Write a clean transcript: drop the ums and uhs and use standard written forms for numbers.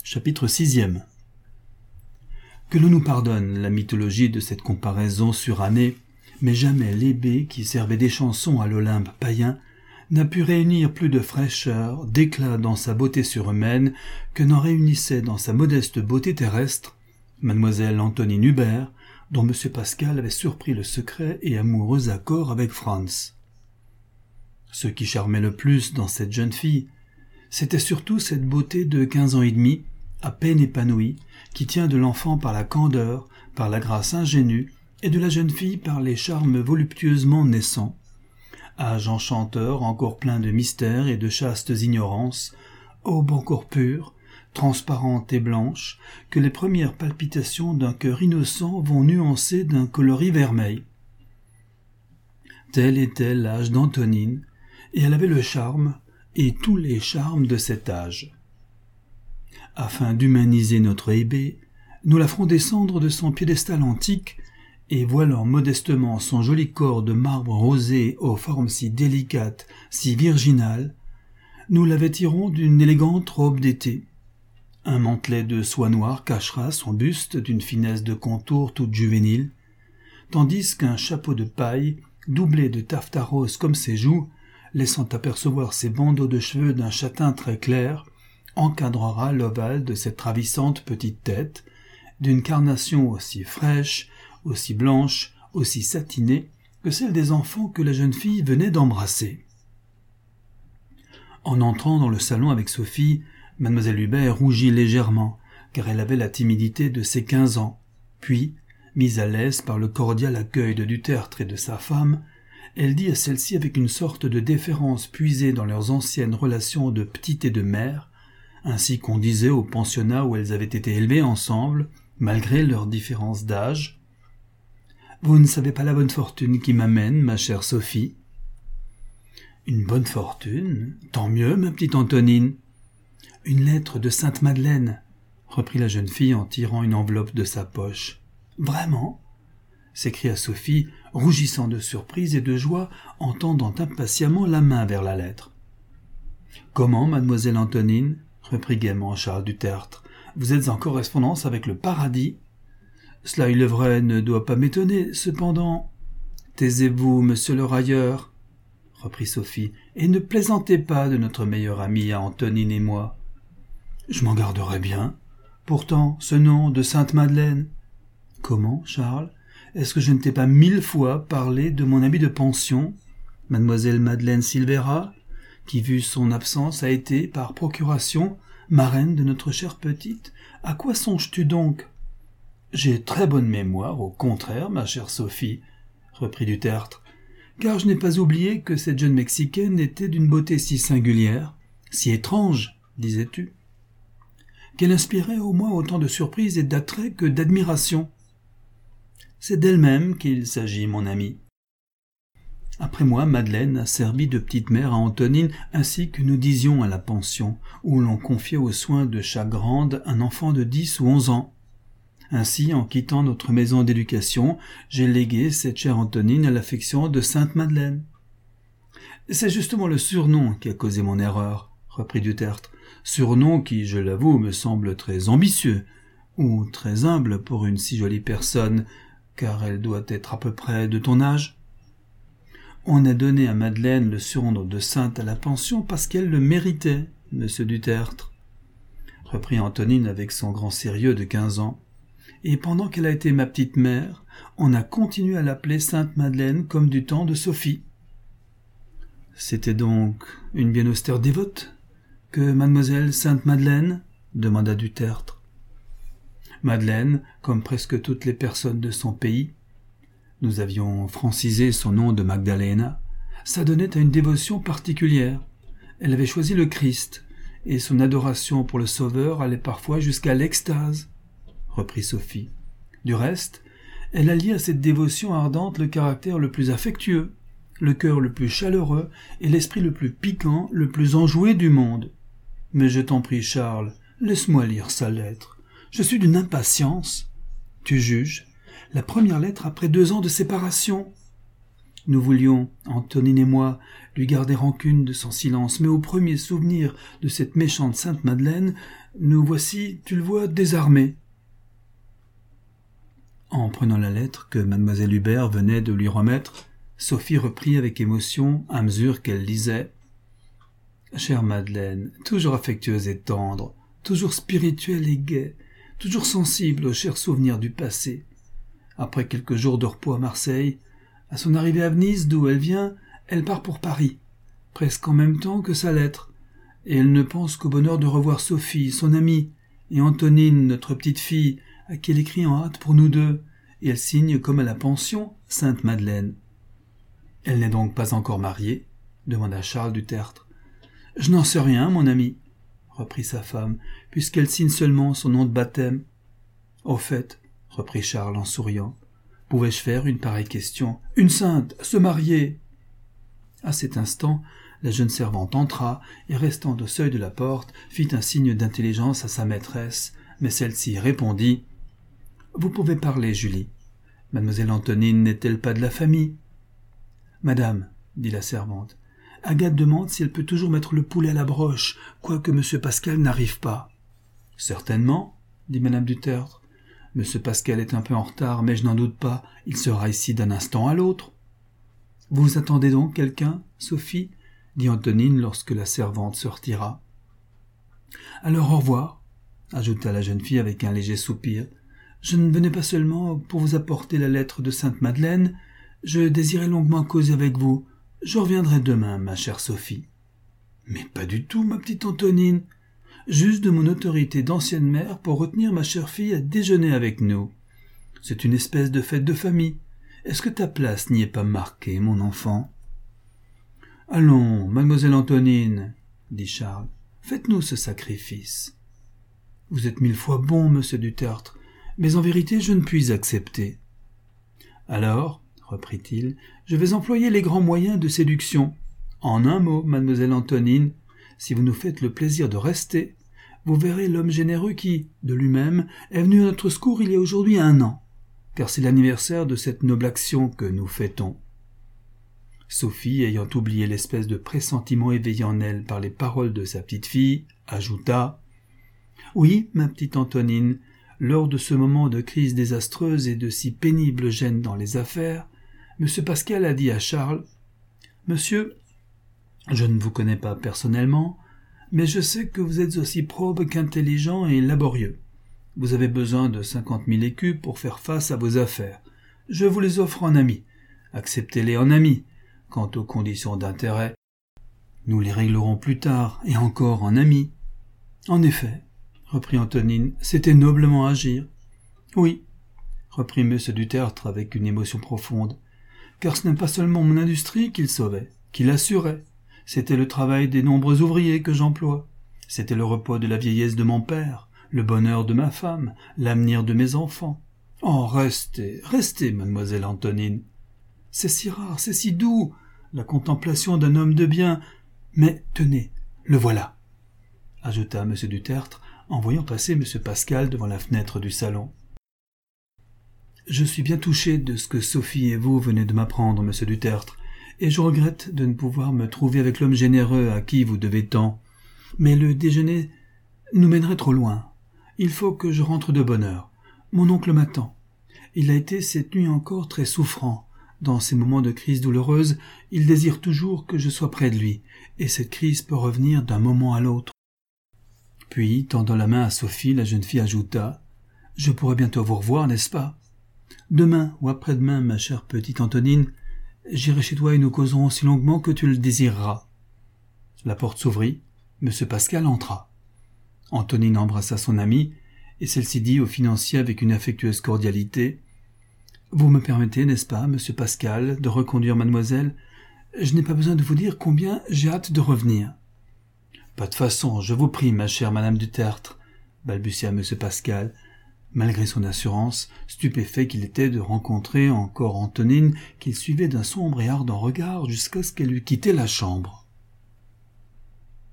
Chapitre 6e. Que l'on nous pardonne la mythologie de cette comparaison surannée, mais jamais l'Hébé, qui servait des chansons à l'Olympe païen, n'a pu réunir plus de fraîcheur, d'éclat dans sa beauté surhumaine que n'en réunissait dans sa modeste beauté terrestre mademoiselle Antonine Hubert, dont M. Pascal avait surpris le secret et amoureux accord avec Franz. Ce qui charmait le plus dans cette jeune fille, c'était surtout cette beauté de 15 ans et demi, à peine épanouie, qui tient de l'enfant par la candeur, par la grâce ingénue, et de la jeune fille par les charmes voluptueusement naissants. Âge enchanteur, encore plein de mystères et de chastes ignorances, aube encore pure, transparente et blanche, que les premières palpitations d'un cœur innocent vont nuancer d'un coloris vermeil. Tel était l'âge d'Antonine, et elle avait le charme, et tous les charmes de cet âge. Afin d'humaniser notre Hébé, nous la ferons descendre de son piédestal antique, et voilant modestement son joli corps de marbre rosé aux formes si délicates, si virginales, nous la vêtirons d'une élégante robe d'été. Un mantelet de soie noire cachera son buste d'une finesse de contour toute juvénile, tandis qu'un chapeau de paille, doublé de taffetas rose comme ses joues, laissant apercevoir ses bandeaux de cheveux d'un châtain très clair, encadrera l'ovale de cette ravissante petite tête, d'une carnation aussi fraîche, aussi blanche, aussi satinée que celle des enfants que la jeune fille venait d'embrasser. En entrant dans le salon avec Sophie, mademoiselle Hubert rougit légèrement, car elle avait la timidité de ses 15 ans. Puis, mise à l'aise par le cordial accueil de Dutertre et de sa femme, elle dit à celle-ci avec une sorte de déférence puisée dans leurs anciennes relations de petite et de mère, ainsi qu'on disait au pensionnat où elles avaient été élevées ensemble, malgré leurs différences d'âge. « Vous ne savez pas la bonne fortune qui m'amène, ma chère Sophie. »« Une bonne fortune? Tant mieux, ma petite Antonine. »« Une lettre de Sainte-Madeleine, » reprit la jeune fille en tirant une enveloppe de sa poche. « Vraiment ?» s'écria Sophie, rougissant de surprise et de joie en tendant impatiemment la main vers la lettre. « Comment, mademoiselle Antonine ?» reprit gaiement Charles Dutertre. « Vous êtes en correspondance avec le paradis ? Cela, il est vrai, ne doit pas m'étonner, cependant. »« Taisez-vous, monsieur le railleur, » reprit Sophie, « et ne plaisantez pas de notre meilleure amie à Antonine et moi. »« Je m'en garderai bien. Pourtant, ce nom de Sainte-Madeleine. »« Comment, Charles ? Est-ce que je ne t'ai pas 1000 fois parlé de mon amie de pension, mademoiselle Madeleine Silvera, qui, vu son absence, a été, par procuration, marraine de notre chère petite? À quoi songes-tu donc ? » ?»« J'ai très bonne mémoire, au contraire, ma chère Sophie, » reprit Dutertre, « car je n'ai pas oublié que cette jeune Mexicaine était d'une beauté si singulière, si étrange, disais-tu, qu'elle inspirait au moins autant de surprise et d'attrait que d'admiration. C'est d'elle-même qu'il s'agit, mon ami. Après moi, Madeleine a servi de petite mère à Antonine, ainsi que nous disions à la pension, où l'on confiait aux soins de chaque grande un enfant de 10 ou 11 ans. Ainsi, en quittant notre maison d'éducation, j'ai légué cette chère Antonine à l'affection de Sainte-Madeleine. « C'est justement le surnom qui a causé mon erreur, » reprit Dutertre, « surnom qui, je l'avoue, me semble très ambitieux, ou très humble pour une si jolie personne, car elle doit être à peu près de ton âge. On a donné à Madeleine le surnom de sainte à la pension parce qu'elle le méritait, monsieur Dutertre, » reprit Antonine avec son grand sérieux de 15 ans. Et pendant qu'elle a été ma petite mère, on a continué à l'appeler Sainte-Madeleine comme du temps de Sophie. C'était donc une bien austère dévote que mademoiselle Sainte-Madeleine, demanda Dutertre. Madeleine, comme presque toutes les personnes de son pays, nous avions francisé son nom de Magdalena, s'adonnait à une dévotion particulière. Elle avait choisi le Christ, et son adoration pour le Sauveur allait parfois jusqu'à l'extase, reprit Sophie. Du reste, elle alliait à cette dévotion ardente le caractère le plus affectueux, le cœur le plus chaleureux et l'esprit le plus piquant, le plus enjoué du monde. Mais je t'en prie, Charles, laisse-moi lire sa lettre. Je suis d'une impatience. Tu juges, la première lettre après 2 ans de séparation. Nous voulions, Antonine et moi, lui garder rancune de son silence, mais au premier souvenir de cette méchante Sainte Madeleine, nous voici, tu le vois, désarmés. » En prenant la lettre que mademoiselle Hubert venait de lui remettre, Sophie reprit avec émotion à mesure qu'elle lisait. « Chère Madeleine, toujours affectueuse et tendre, toujours spirituelle et gaie, toujours sensible aux chers souvenirs du passé. Après quelques jours de repos à Marseille, à son arrivée à Venise, d'où elle vient, elle part pour Paris, presque en même temps que sa lettre, et elle ne pense qu'au bonheur de revoir Sophie, son amie, et Antonine, notre petite fille, à qui elle écrit en hâte pour nous deux, et elle signe comme à la pension Sainte Madeleine. »« Elle n'est donc pas encore mariée ?» demanda Charles du Tertre. « Je n'en sais rien, mon ami, » reprit sa femme, « puisqu'elle signe seulement son nom de baptême. »« Au fait, » reprit Charles en souriant, « pouvais-je faire une pareille question ? Une sainte, se marier !» À cet instant, la jeune servante entra et, restant au seuil de la porte, fit un signe d'intelligence à sa maîtresse, mais celle-ci répondit « Vous pouvez parler, Julie. Mademoiselle Antonine n'est-elle pas de la famille ?»« Madame, » dit la servante, « Agathe demande si elle peut toujours mettre le poulet à la broche, quoique M. Pascal n'arrive pas. »« Certainement, » dit madame du Tertre. « M. Pascal est un peu en retard, mais je n'en doute pas, il sera ici d'un instant à l'autre. »« Vous attendez donc quelqu'un, Sophie ?» dit Antonine lorsque la servante se retira. « Alors au revoir, » ajouta la jeune fille avec un léger soupir. « Je ne venais pas seulement pour vous apporter la lettre de Sainte Madeleine, je désirais longuement causer avec vous. Je reviendrai demain, ma chère Sophie. »« Mais pas du tout, ma petite Antonine. Juste de mon autorité d'ancienne mère pour retenir ma chère fille à déjeuner avec nous. C'est une espèce de fête de famille. Est-ce que ta place n'y est pas marquée, mon enfant ? » « Allons, mademoiselle Antonine, » dit Charles, « faites-nous ce sacrifice. »« Vous êtes 1000 fois bon, monsieur du Tertre, mais en vérité je ne puis accepter. »« Alors, » reprit-il, « je vais employer les grands moyens de séduction. En un mot, mademoiselle Antonine, si vous nous faites le plaisir de rester, vous verrez l'homme généreux qui, de lui-même, est venu à notre secours il y a aujourd'hui 1 an, car c'est l'anniversaire de cette noble action que nous fêtons. » Sophie, ayant oublié l'espèce de pressentiment éveillé en elle par les paroles de sa petite fille, ajouta « Oui, ma petite Antonine, lors de ce moment de crise désastreuse et de si pénible gêne dans les affaires, M. Pascal a dit à Charles « Monsieur, je ne vous connais pas personnellement, mais je sais que vous êtes aussi probe qu'intelligent et laborieux. Vous avez besoin de 50 000 écus pour faire face à vos affaires. Je vous les offre en ami. Acceptez-les en ami. Quant aux conditions d'intérêt, nous les réglerons plus tard, et encore en ami. »« En effet, » reprit Antonine, « c'était noblement agir. »« Oui, » reprit M. du Tertre avec une émotion profonde, « car ce n'est pas seulement mon industrie qu'il sauvait, qu'il assurait. C'était le travail des nombreux ouvriers que j'emploie. C'était le repos de la vieillesse de mon père, le bonheur de ma femme, l'avenir de mes enfants. Oh, restez, restez, mademoiselle Antonine. C'est si rare, c'est si doux, la contemplation d'un homme de bien. Mais tenez, le voilà, » ajouta M. du Tertre en voyant passer M. Pascal devant la fenêtre du salon. « Je suis bien touché de ce que Sophie et vous venez de m'apprendre, M. du Tertre, et je regrette de ne pouvoir me trouver avec l'homme généreux à qui vous devez tant. Mais le déjeuner nous mènerait trop loin. Il faut que je rentre de bonne heure. Mon oncle m'attend. Il a été cette nuit encore très souffrant. Dans ces moments de crise douloureuse, il désire toujours que je sois près de lui, et cette crise peut revenir d'un moment à l'autre. » Puis, tendant la main à Sophie, la jeune fille ajouta « Je pourrai bientôt vous revoir, n'est-ce pas ? Demain ou après-demain, ma chère petite Antonine, j'irai chez toi et nous causerons aussi longuement que tu le désireras. » La porte s'ouvrit, M. Pascal entra. Antonine embrassa son amie, et celle-ci dit au financier avec une affectueuse cordialité « Vous me permettez, n'est-ce pas, monsieur Pascal, de reconduire mademoiselle ? Je n'ai pas besoin de vous dire combien j'ai hâte de revenir. »« Pas de façon, je vous prie, ma chère madame du Tertre, » balbutia monsieur Pascal, malgré son assurance, stupéfait qu'il était de rencontrer encore Antonine qu'il suivait d'un sombre et ardent regard jusqu'à ce qu'elle eût quitté la chambre.